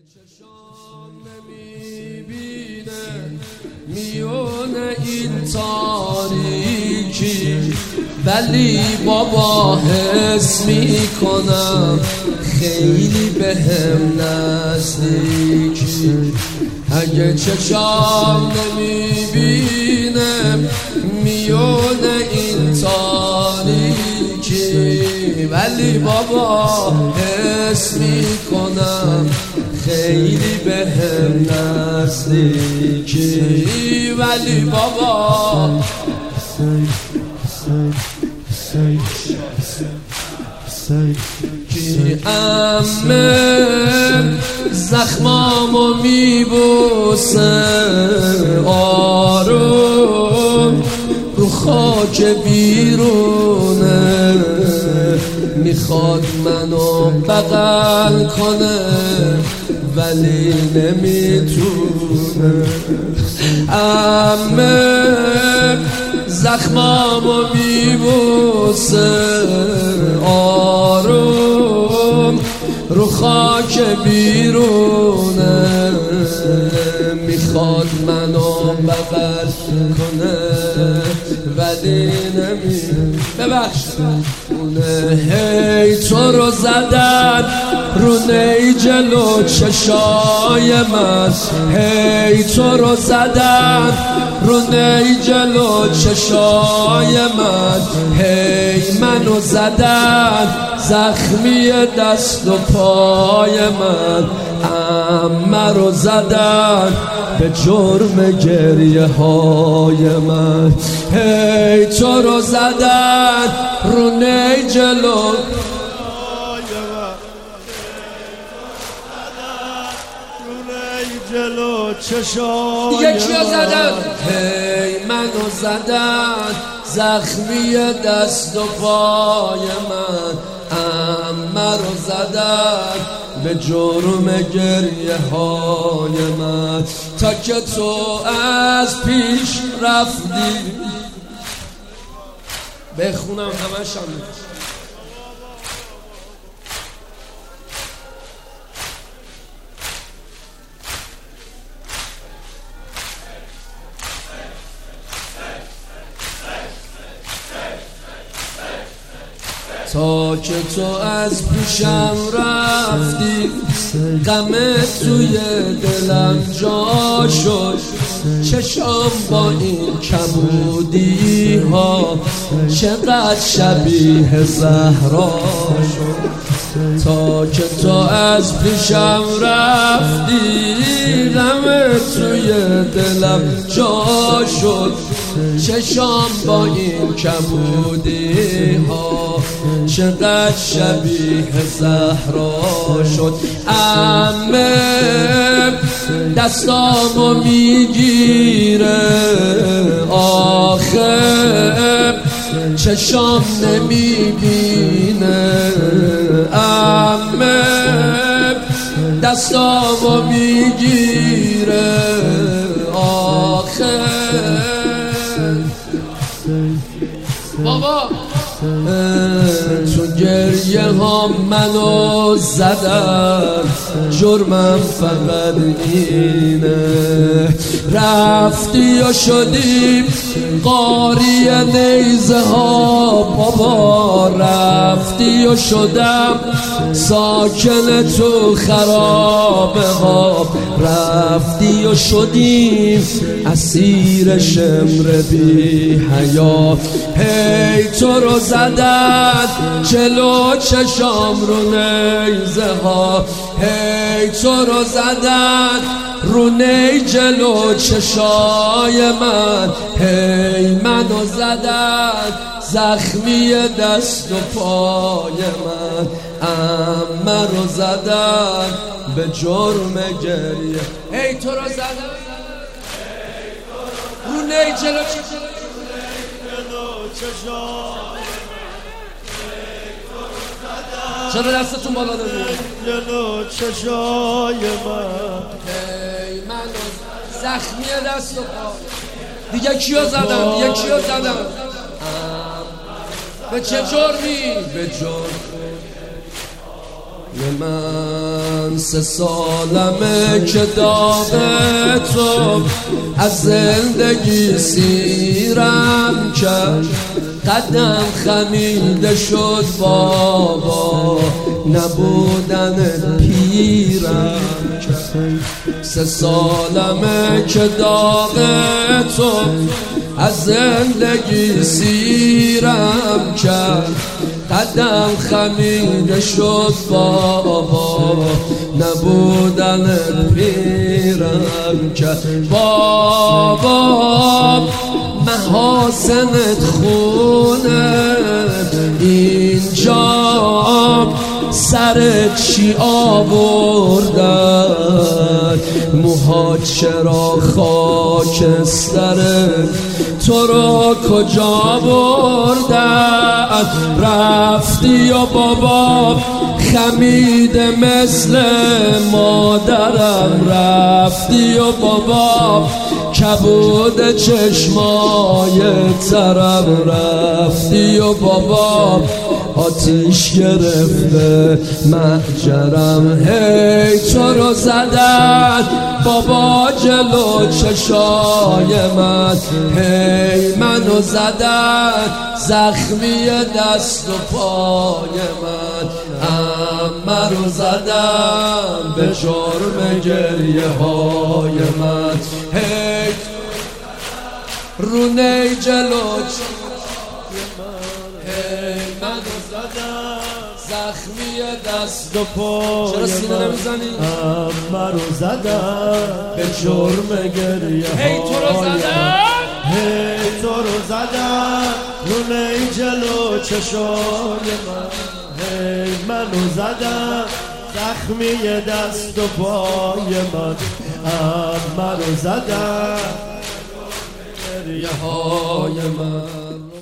چشام نمیبینه میون این تاریکی، ولی بابا حس میکنم خیلی بهم نزدیکی. اگه چشام نمیبینه میون این تاریکی، ولی بابا حس میکنم خیلی بهم نزدیکی. ولی بابا کی امه زخمامو میبوسه آروم رو خاک بیرونه، میخواد منو بغل کنه ولی نمیتونه. امه زخمامو میبوسه آروم رو خاک بیرونه، میخواد منو بغل کنه ولی نمیتونه. ببخشونه هی تو رو زدن رو نی جلو چشای من، هی تو رو زدن رو نی جلو چشای من، هی منو زدن زخمی دست و پای من، امه رو زدن به جرم گریه های من، هی تو رو زدن رو نی جلو دیگه کیا زدن؟ هی منو زدن زخمی دست و پای من، امه رو زدن به جرم گریه های من. تا که تو از پیش رفتی بخونم همش هم تا که تو از پیشم رفتی غم توی دلم جا شد، چشام با این کبودی ها چقدر شبیه زهرا شد. تا که تو از پیشم رفتی غم توی دلم جا شد، چشام با این کبودی ها چقدر شبیه زهرا شد. امه دستامو میگیره آخه چشام نمیبینه، امه دستامو میگیره آخه بابا تو گریه ها منو زدن، جرمم فقط اینه رفتی و شدیم قاری نیزه ها بابا، رفتی و شدم ساکن تو خرابه ها، رفتی و شدیم اسیر شمر بی حیا، هی تو رو زدن جلو چشام رو نیزه ها، هی تو رو زدن رو نی جلو چشای من، هی منو زدن زخمی دست و پای من، امه رو زدن به جرم گریه، هی تو رو زدن رو نی جلو چشای چرا دستتون بالا نمید جلو چشای من، هی منو زخمی دست و پا دیگه کیا زدم؟ دیگه کیا زدم؟ به چه جرمی؟ به جرم من 3 سالمه که داغ تو از زندگی سیرم کرد، قدم خمیده شد بابا نبودن پیرم کرد. 3 سالمه که داغ تو از زندگی سیرم کرد، قدم خمیده شد بابا نبودن پیرم کرد. بابا محاسنت خونه اینجا سر چی آوردن، موهات چرا خاکستره تو رو کجا بردن؟ رفتی و بابا خمیده مثل مادرم، رفتی و بابا کبود چشمای ترم، رفتی و بابا آتیش گرفته محجرم. هی تو رو زدن بابا جلو چشای من، هی منو زدن زخمی دست و پای من، عمه رو زدن به جرم گریه های من. هی رونه جلو چشای من، هی منو زدن زخمی دست و پای چرا سینه نمیزنی؟ عمه رو زدن به جرم گریه های هی تو رو زدن، هی تو رو زدن رونه جلو چشای من، هی منو زدن زخمی دست و پای من، عمه رو زدن گریه های من.